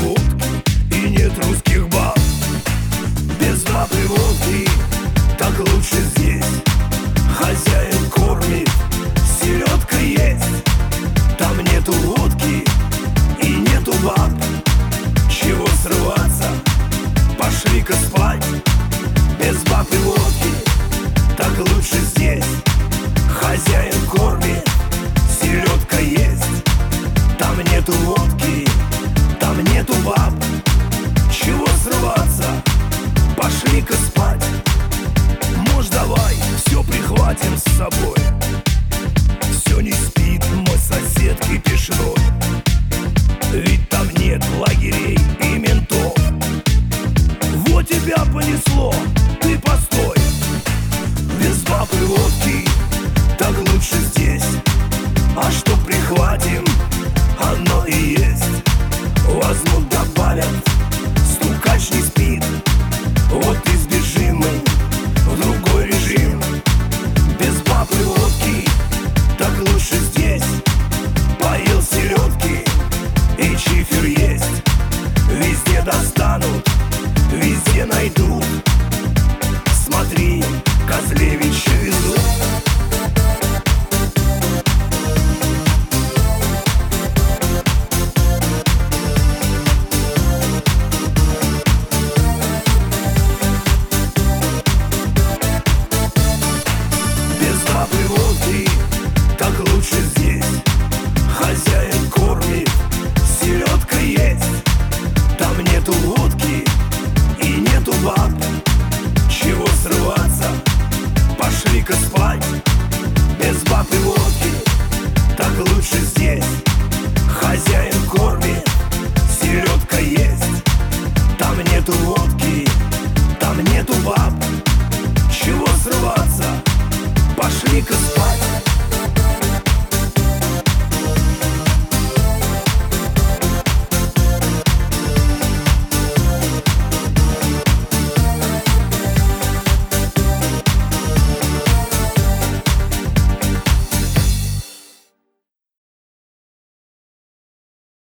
водки и нет русских баб. Без баб и водки так лучше здесь. Хозяин кормит, селедка есть. Там нету водки и нету баб. Чего срываться, пошли-ка спать. Без баб и водки так лучше здесь. Хозяин кормит, селедка есть. Там нету водки, там нету баб. Чего срываться, пошли-ка спать. Может, давай все прихватим с собой. Все не спит мой сосед кипишной. Ведь там нет лагерей и ментов. Вот тебя понесло, ты постой. Без баб и водки так лучше здесь. А что прихватим, оно и есть. Возьмут, добавят, стукач не спит. Вот и сбежим мы в другой режим. Без баб и водки так лучше здесь. Поел селедки и чифер есть. Везде достанут, везде найдут.